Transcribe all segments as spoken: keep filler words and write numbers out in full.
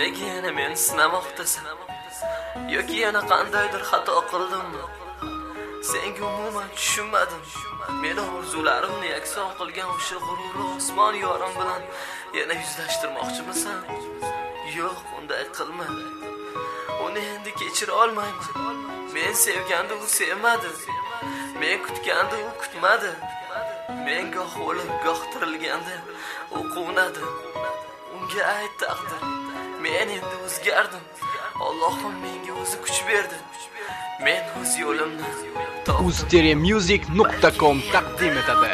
Nega yana meni sinamoqdasan? Yoki yana qandaydir xato qildimmi? Senga umuman tushunmadim. Meni orzularimni yakson qilgan o'sha g'urur osmon yorim bilan yana yuzlashtirmoqchimisan? Yo'q, unday qilma. Uni endi kechira olmayman. Men sevganda u sevmadi. Men kutganda u kutmadi. Men goh o'lib, goh tirilganda u quvnadi. Unga ayt taqdir. Men endi o'zgardim. Allohim menga o'zi kuch berdi. Men o'z yo'limni uzteremusic nuqta com taqdim etadi.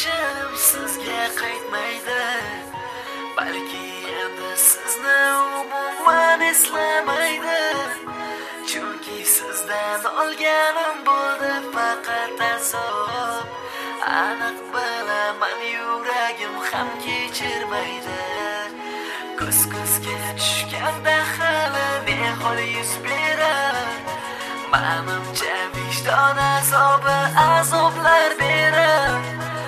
Sizga qaytmaydi. Balki endi sizni umuman eslamaydi. Chunki sizdan olganim bo'ldi faqat azob. Aniq bilaman, yuragim ham kechirmaydi. Ko'z-ko'zga tushganda hali ne hol yuz berar. Manimcha vijdon azobi azoblar berar.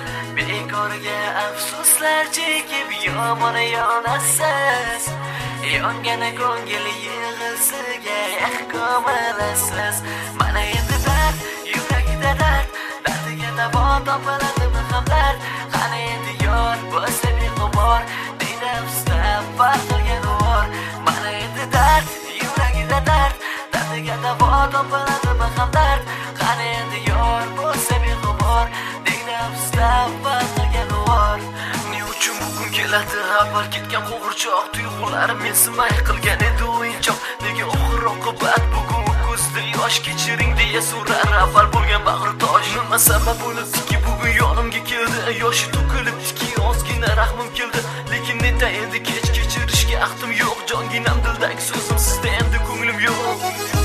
Bekorga afsuslar chekib yomon yonasiz. Yongana ko'ngil yig'isiga ehkom olasiz. Mana endi dard, yuragida dard, dardiga davo topiladimi hamlar. Qani endi yor bo'lsa beg'ubor, deydi ustab farqilgan o'r. Mana endi dard, yuragida dard, dardiga davo topiladimi hamlar. Qani endi yor bo'lsa beg'ubor, deydi ustab farqilgan o'r. Bugun keladi avval ketgan qo'g'irchoq tuyg'ularim mensimay qilgan edi o'yinchoq. Nega oxir oqibat bugun ko'zda yosh kechiring deya so'rar avval bo'lgan bag'ri tosh. Nima sabab bo'libdiki bugun yonimga keldi, yoshi to'kilibdiki ozgina rahmim keldi. Lekin neta endi kech kechirishga ahdim yo'q. Jonginam dildagi so'zim sizda endi ko'nglim yo'q.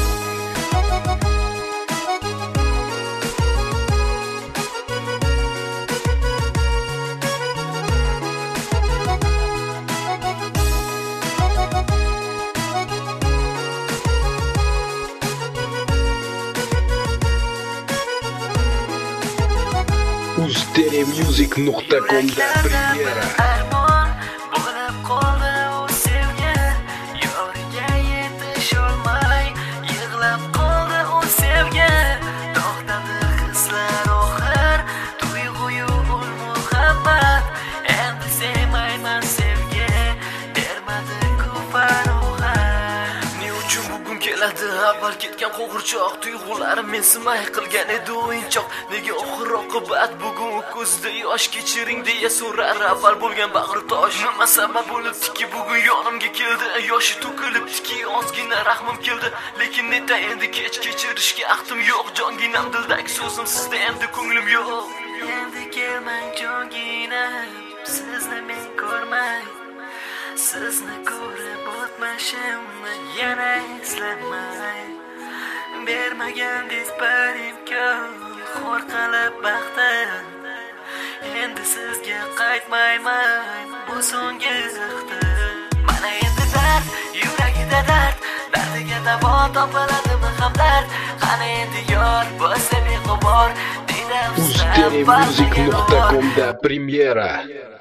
uzteremusic nuqta com da premyera. Armon bo'lib qoldi u sevgi, yoriga yetish olmay yig'lab qoldi u sevgi. To'xtadi hislar oxir, tuyg'u ul muhabbat. Endi sevmayman sevgi, bermadi ku farog'at. Ne uchun bugun keladi avval ketgan qo'g'irchoq tuyg'ularim mensimay qilgan edi o'yinchoq. Nega oxir oqibat bugun ko'zda yosh kechiring deya so'rar avval bo'lgan bag'ri tosh. Nima sabab bo'libdiki bugun yonimga keldi, yoshi to'kilibdiki ozgina rahmim keldi. Lekin neta endi kech kechirishga ahdim yo'q. Jonginam dildagi so'zim sizda endi ko'nglim yo'q. Endi kelmang jonginam, sizni men ko'rmay, sizni ko'rib o'tmishimni yana eslamay. Bermagandiz bir imkon, xor qilib baxtim. Endi sizga qaytmayman, bu so'nggi ixtim. Mana endi dard, yuragida dard, dardiga davo topiladimi hamdard. Qani endi yor bo'lsa beg'ubor, deydi uzteremusic nuqta com da premyera.